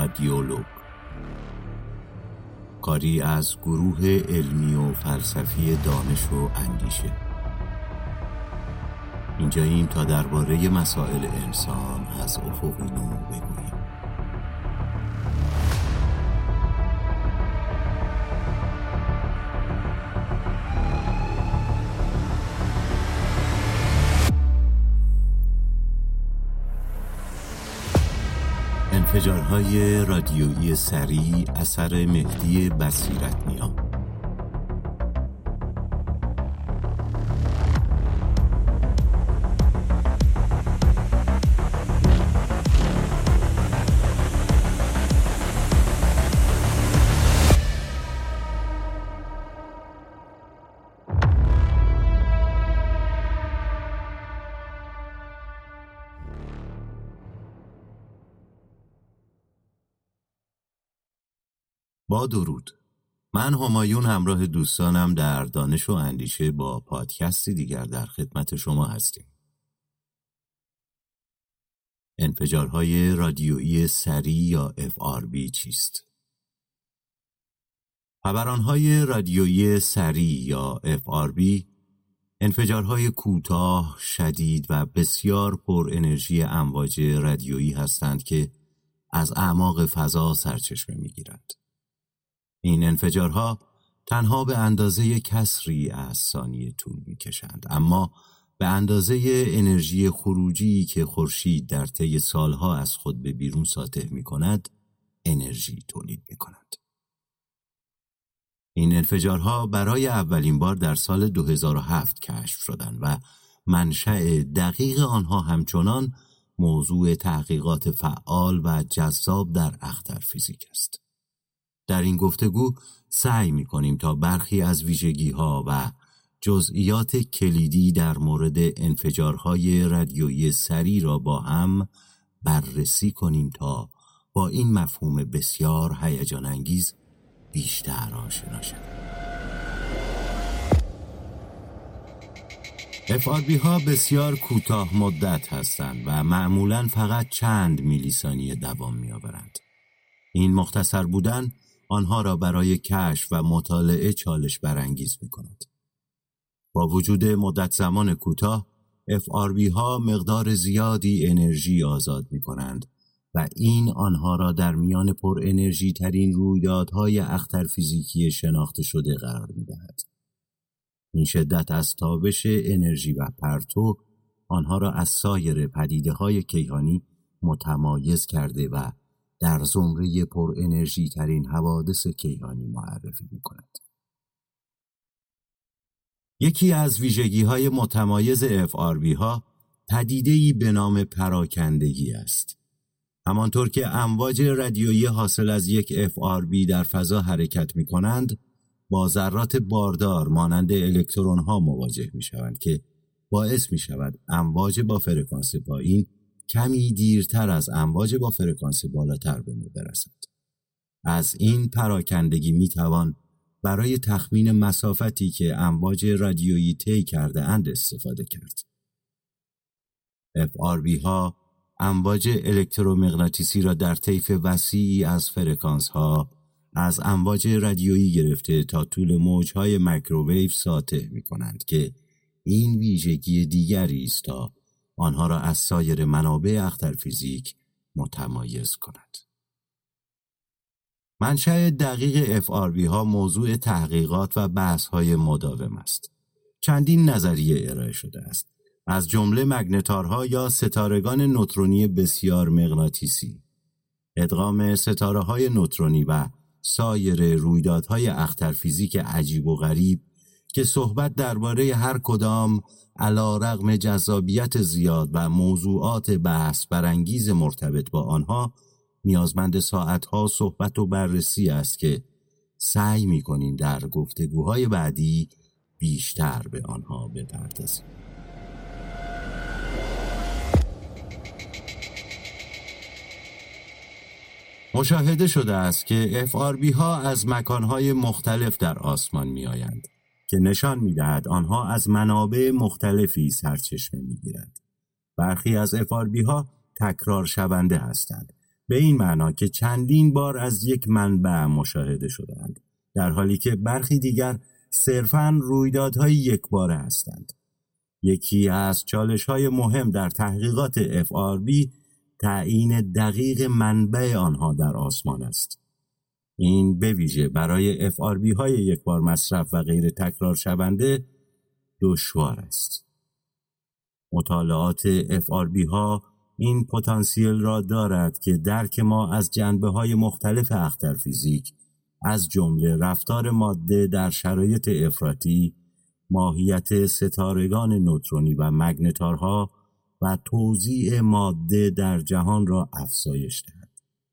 رادیولوگ، کاری از گروه علمی و فلسفی دانش و اندیشه. اینجاییم تا درباره مسائل انسان از افقی نو بگوییم. انفجارهای رادیویی سریع اثر مهدی بصیرت‌نیا. با درود، من همایون همراه دوستانم در دانش و اندیشه با پادکستی دیگر در خدمت شما هستیم. انفجارهای رادیویی سریع یا FRB چیست؟ فوران‌های رادیویی سریع یا FRB انفجارهای کوتاه، شدید و بسیار پر انرژی امواج رادیویی هستند که از اعماق فضا سرچشمه می‌گیرند. این انفجارها تنها به اندازه کسری از ثانیه طول می‌کشند، اما به اندازه انرژی خروجی که خورشید در طی سالها از خود به بیرون ساطع می‌کند، انرژی تولید می‌کند. این انفجارها برای اولین بار در سال 2007 کشف شدند و منشأ دقیق آنها همچنان موضوع تحقیقات فعال و جذاب در اخترفیزیک است. در این گفتگو سعی می‌کنیم تا برخی از ویژگی‌ها و جزئیات کلیدی در مورد انفجارهای رادیویی سریع را با هم بررسی کنیم تا با این مفهوم بسیار هیجان انگیز بیشتر آشنا شویم. FRB ها بسیار کوتاه مدت هستند و معمولاً فقط چند میلی ثانیه دوام می‌آورند. این مختصر بودن آنها را برای کشف و مطالعه چالش برانگیز می‌کند. با وجود مدت زمان کوتاه، FRB ها مقدار زیادی انرژی آزاد می‌کنند و این آنها را در میان پر انرژی ترین رویدادهای اخترفیزیکی شناخته شده قرار می‌دهد. این شدت از تابش انرژی و پرتو آنها را از سایر پدیده‌های کیهانی متمایز کرده و در زمره پر انرژی ترین حوادث کیهانی معرفی می‌کند. یکی از ویژگی‌های متمایز FRB ها پدیده‌ای به نام پراکندگی است. همانطور که امواج رادیویی حاصل از یک FRB در فضا حرکت می‌کنند، با ذرات باردار مانند الکترون‌ها مواجه می‌شوند که باعث می‌شود امواج با فرکانس پایین کمی دیرتر از امواج با فرکانس بالاتر به ما برسد. از این پراکندگی می‌توان برای تخمین مسافتی که امواج رادیویی طی کرده اند استفاده کرد. FRB ها امواج الکترومغناطیسی را در طیف وسیعی از فرکانس ها از امواج رادیویی گرفته تا طول موج‌های مایکروویو ساطع می‌کنند که این ویژگی دیگری است تا آنها را از سایر منابع اخترفیزیک متمایز کند. منشأ دقیق FRB ها موضوع تحقیقات و بحث‌های مداوم است. چندین نظریه ارائه شده است، از جمله مگنتارها یا ستارگان نوترونی بسیار مغناطیسی، ادغام ستاره‌های نوترونی و سایر رویدادهای اخترفیزیک عجیب و غریب که صحبت درباره هر کدام علی‌رغم جذابیت زیاد و موضوعات بحث برانگیز مرتبط با آنها نیازمند ساعتها صحبت و بررسی است که سعی می‌کنیم در گفتگوهای بعدی بیشتر به آنها بپردازیم. مشاهده شده است که FRB ها از مکانهای مختلف در آسمان می آیند که نشان می دهد آنها از منابع مختلفی سرچشمه می گیرند. برخی از FRB ها تکرار شونده هستند، به این معنا که چندین بار از یک منبع مشاهده شدند، در حالی که برخی دیگر صرفاً رویدادهای یکباره هستند. یکی از چالش‌های مهم در تحقیقات FRB تعیین دقیق منبع آنها در آسمان است. این به ویژه برای FRB های یک بار مصرف و غیر تکرار شونده دشوار است. مطالعات FRB ها این پتانسیل را دارد که درک ما از جنبه‌های مختلف اختر فیزیک، از جمله رفتار ماده در شرایط افراطی، ماهیت ستارگان نوترونی و مگنتارها و توزیع ماده در جهان را افزایش دهد.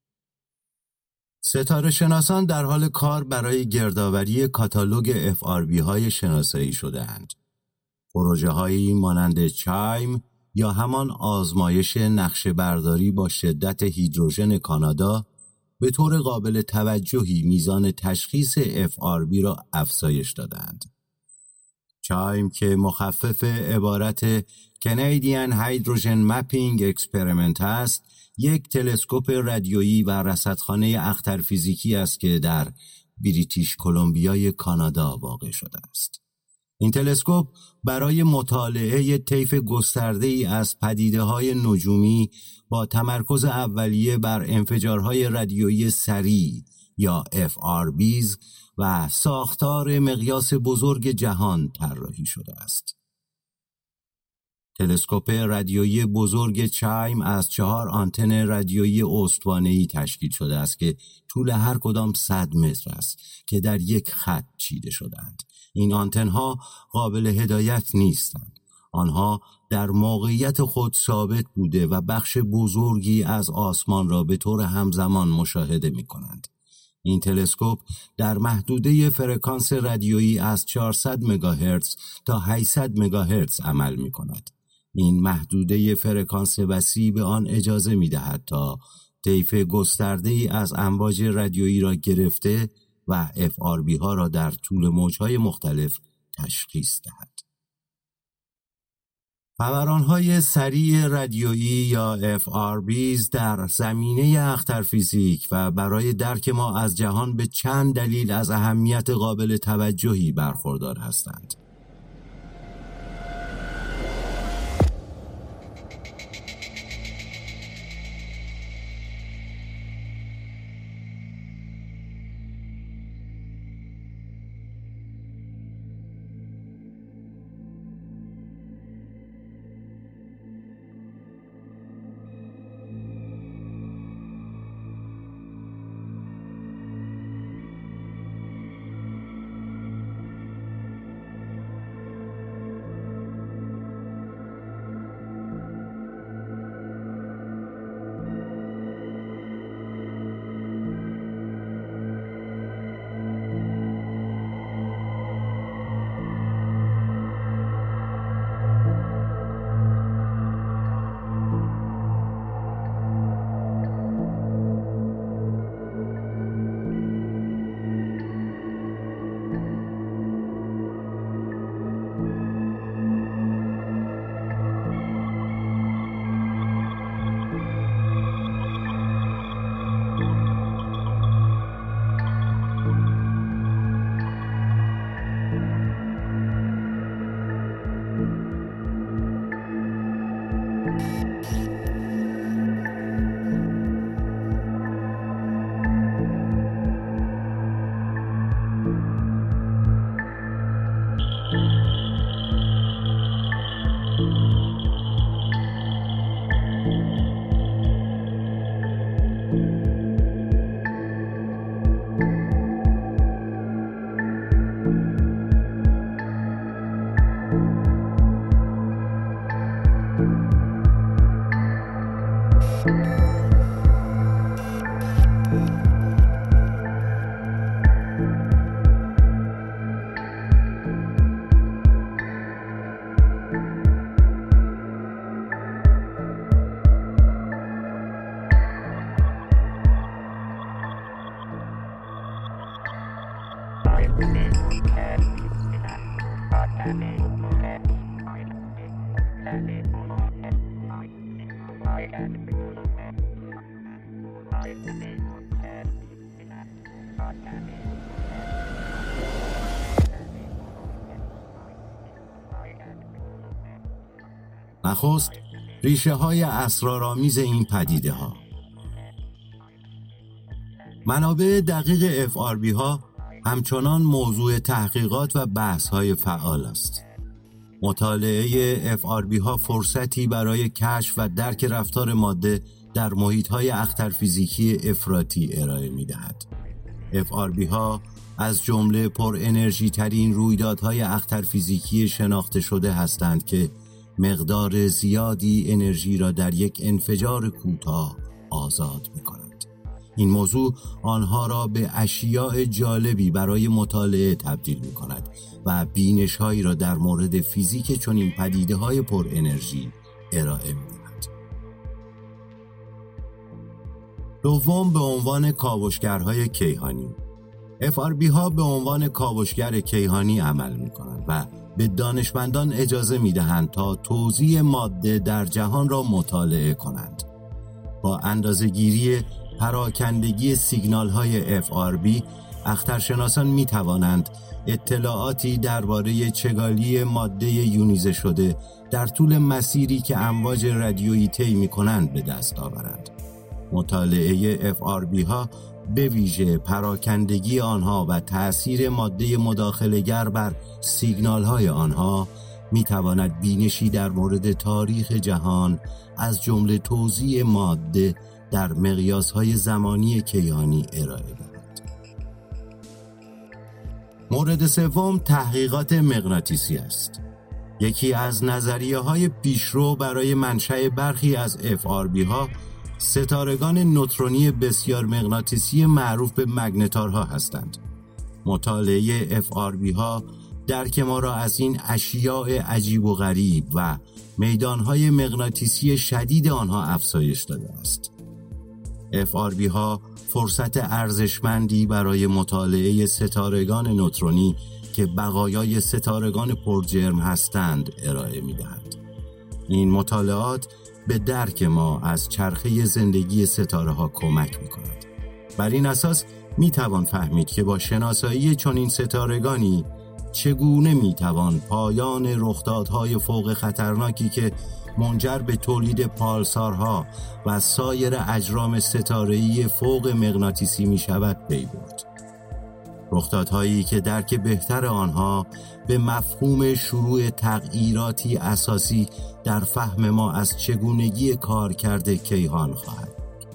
ستاره شناسان در حال کار برای گردآوری کاتالوگ FRB های شناسایی شده‌اند. پروژه هایی مانند چایم یا همان آزمایش نقشه برداری با شدت هیدروژن کانادا به طور قابل توجهی میزان تشخیص FRB را افزایش دادند. چایم که مخفف عبارت Canadian Hydrogen Mapping Experiment است، یک تلسکوپ رادیویی و رصدخانه اخترفیزیکی است که در بریتیش کلمبیای کانادا واقع شده است. این تلسکوپ برای مطالعه طیف گسترده‌ای از پدیده‌های نجومی با تمرکز اولیه بر انفجارهای رادیویی سریع یا FRBs و ساختار مقیاس بزرگ جهان طراحی شده است. تلسکوپ رادیویی بزرگ چایم از 4 آنتن رادیویی استوانه‌ای تشکیل شده است که طول هر کدام 100 متر است که در یک خط چیده شده‌اند. این آنتن‌ها قابل هدایت نیستند. آنها در موقعیت خود ثابت بوده و بخش بزرگی از آسمان را به طور همزمان مشاهده می‌کنند. این تلسکوپ در محدوده فرکانس رادیویی از 400 مگاهرتز تا 800 مگاهرتز عمل می‌کند. این محدوده فرکانس وسیع به آن اجازه می‌دهد تا طیف گسترده‌ای از امواج رادیویی را گرفته و FRB ها را در طول موج‌های مختلف تشخیص دهد. فوران‌های سریع رادیویی یا FRBs در زمینه اخترفیزیک و برای درک ما از جهان به چند دلیل از اهمیت قابل توجهی برخوردار هستند. نخست ریشه های اسرارآمیز این پدیده ها. منابع دقیق FRB ها همچنان موضوع تحقیقات و بحث های فعال است. مطالعه FRB ها فرصتی برای کشف و درک رفتار ماده در محیط های اختر فیزیکی افراطی ارائه می دهد. FRB ها از جمله پر انرژی ترین رویدادهای اختر فیزیکی شناخته شده هستند که مقدار زیادی انرژی را در یک انفجار کوتاه آزاد می کنند. این موضوع آنها را به اشیاء جالبی برای مطالعه تبدیل می کند و بینش‌هایی را در مورد فیزیک چنین پدیده‌های پر انرژی ارائه می دهد. دوم، به عنوان کاوشگرهای کیهانی. FRB ها به عنوان کاوشگر کیهانی عمل می کنند و به دانشمندان اجازه می دهند تا توزیع ماده در جهان را مطالعه کنند. با اندازه‌گیری پراکندگی سیگنال های FRB، اخترشناسان می توانند اطلاعاتی درباره چگالی ماده یونیزه شده در طول مسیری که امواج رادیویی طی می کنند به دست آورند. مطالعه FRB ها به ویژه پراکندگی آنها و تأثیر ماده مداخله‌گر بر سیگنال های آنها می تواند بینشی در مورد تاریخ جهان از جمله توزیع ماده در مقیاس‌های زمانی کیهانی ارائه دهد. مورد سوم، تحقیقات مغناطیسی است. یکی از نظریه‌های پیشرو برای منشأ برخی از FRB ها ستارگان نوترونی بسیار مغناطیسی معروف به مگنتارها هستند. مطالعه FRB ها درک ما را از این اشیاء عجیب و غریب و میدانهای مغناطیسی شدید آنها افزایش داده است. FRB ها فرصت ارزشمندی برای مطالعه ستارگان نوترونی که بقایای ستارگان پرجرم هستند ارائه می دهند. این مطالعات به درک ما از چرخه زندگی ستاره ها کمک می کند. بر این اساس می توان فهمید که با شناسایی چنین ستارگانی چگونه می توان پایان رخدادهای فوق خطرناکی که منجر به تولید پالسارها و سایر اجرام ستاره‌ای فوق مغناطیسی می شود پی برد. رخدادهایی که درک بهتر آنها به مفهوم شروع تغییراتی اساسی در فهم ما از چگونگی کارکرد کیهان خواهد.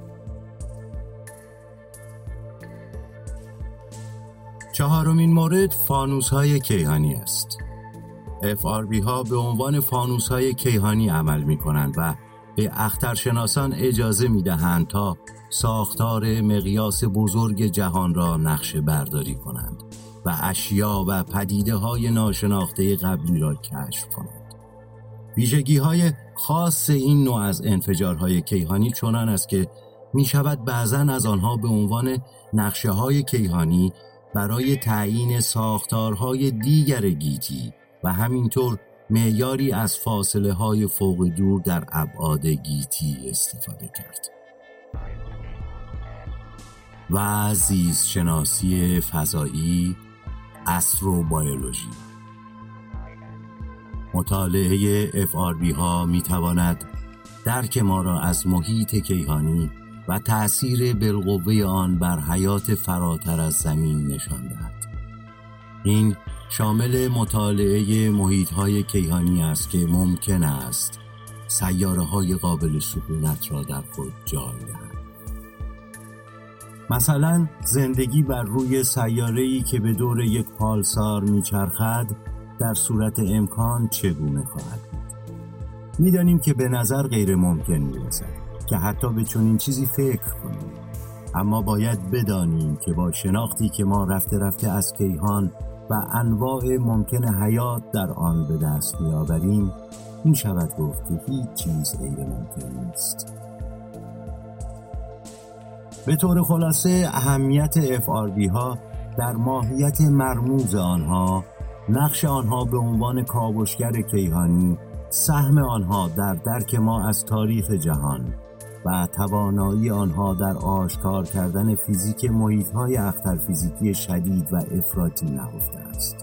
چهارمین مورد، فانوس‌های کیهانی است. FRB ها به عنوان فانوس‌های کیهانی عمل می‌کنند و به اخترشناسان اجازه می‌دهند تا ساختار مقیاس بزرگ جهان را نقشه برداری کنند و اشیا و پدیده‌های ناشناخته قبلی را کشف کنند. ویژگی‌های خاص این نوع از انفجارهای کیهانی چنان است که می‌شود بعضاً از آنها به عنوان نقشه‌های کیهانی برای تعیین ساختارهای دیگر گیتی و همینطور معیاری از فاصله‌های فوق دور در ابعاد گیتی استفاده کرد. و زیست شناسی فضایی، استروبیولوژی. مطالعه FRB ها می تواند درک ما را از محیط کیهانی و تأثیر بالقوه آن بر حیات فراتر از زمین نشان دهد. این شامل مطالعه محیط‌های کیهانی است که ممکن است سیاره‌های قابل سکونت را در خود جای دهد. مثلا زندگی بر روی سیاره‌ای که به دور یک پالسار می‌چرخد در صورت امکان چگونه خواهد بود؟ می‌دانیم که به نظر غیر ممکن می‌رسد که حتی به چنین چیزی فکر کنیم، اما باید بدانیم که با شناختی که ما رفته رفته از کیهان و انواع ممکن حیات در آن به دست می‌آوریم، می شود گفت که هیچ چیز غیر ممکن نیست. به طور خلاصه اهمیت FRB ها در ماهیت مرموز آنها، نقش آنها به عنوان کاوشگر کیهانی، سهم آنها در درک ما از تاریخ جهان و توانایی آنها در آشکار کردن فیزیک محیط‌های اخترفیزیکی شدید و افراطی نهفته است.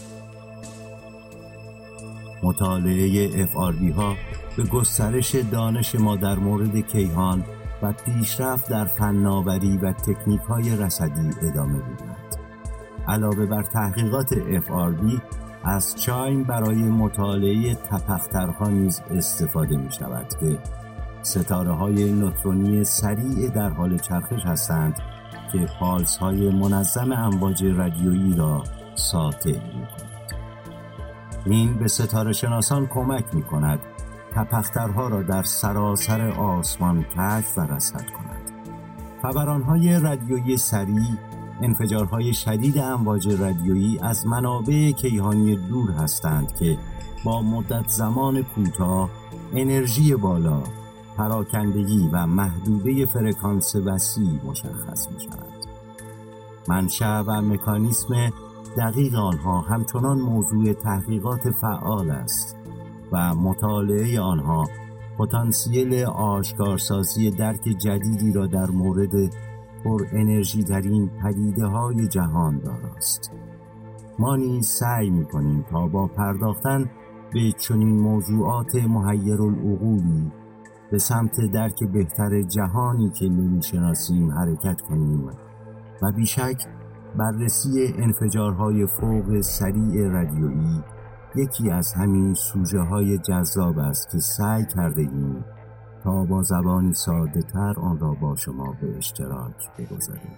مطالعه FRB ها به گسترش دانش ما در مورد کیهان و پیشرفت در فناوری و تکنیک‌های رصدی ادامه می‌دهد. علاوه بر تحقیقات FRB، از چایم برای مطالعه تپخترها نیز استفاده می‌شود که ستاره‌های نوترونی سریع در حال چرخش هستند که پالس‌های منظم امواج رادیویی را ساطع می‌کنند. این به ستاره شناسان کمک می‌کند تپخترها را در سراسر آسمان کشف و رصد کنند. فوران‌های رادیویی سریع، انفجارهای شدید امواج رادیویی از منابع کیهانی دور هستند که با مدت زمان کوتاه، انرژی بالا، پراکندگی و محدوده فرکانس وسیع مشخص می‌شوند. منشأ و مکانیسم دقیق آنها همچنان موضوع تحقیقات فعال است و مطالعه آنها پتانسیل آشکارسازی درک جدیدی را در مورد پر انرژی ترین پدیده های جهان داراست. ما نیز سعی می‌کنیم تا با پرداختن به چنین موضوعات محیرالعقولی به سمت درک بهتر جهانی که نمی‌شناسیم حرکت کنیم و بیشک بررسی انفجارهای فوق سریع رادیویی یکی از همین سوژه‌های جذاب است که سعی کرده ایم تا با زبانی ساده تر آن را با شما به اشتراک بگذاریم.